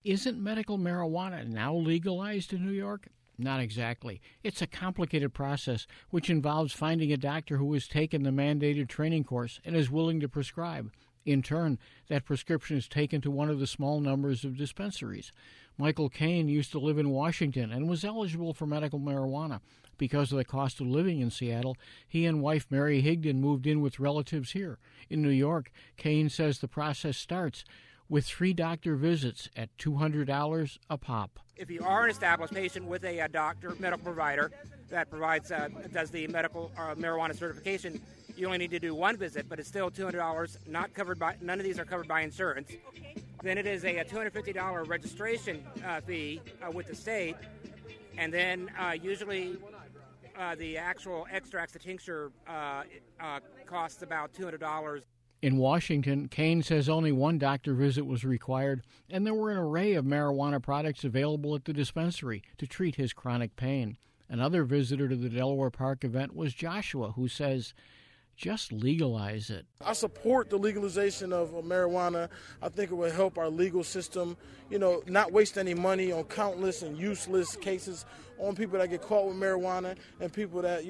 Isn't medical marijuana now legalized in New York? Not exactly. It's a complicated process which involves finding a doctor who has taken the mandated training course and is willing to prescribe. In turn, that prescription is taken to one of the small numbers of dispensaries. Michael Cain used to live in Washington and was eligible for medical marijuana. Because of the cost of living in Seattle, he and wife Mary Higdon moved in with relatives here. In New York, Cain says the process starts with 3 doctor visits at $200 a pop. If you are an established patient with a doctor, medical provider that does the medical marijuana certification, you only need to do 1 visit, but it's still $200. None of these are covered by insurance. Then it is a $250 registration fee with the state, and then usually the actual extracts, the tincture, costs about $200. In Washington, Cain says only 1 doctor visit was required, and there were an array of marijuana products available at the dispensary to treat his chronic pain. Another visitor to the Delaware Park event was Joshua, who says, just legalize it. I support the legalization of marijuana. I think it will help our legal system, not waste any money on countless and useless cases on people that get caught with marijuana and people that,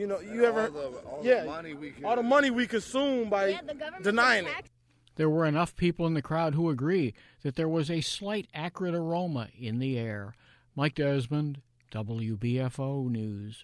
all the money we consume by denying it. There were enough people in the crowd who agree that there was a slight acrid aroma in the air. Mike Desmond, WBFO News.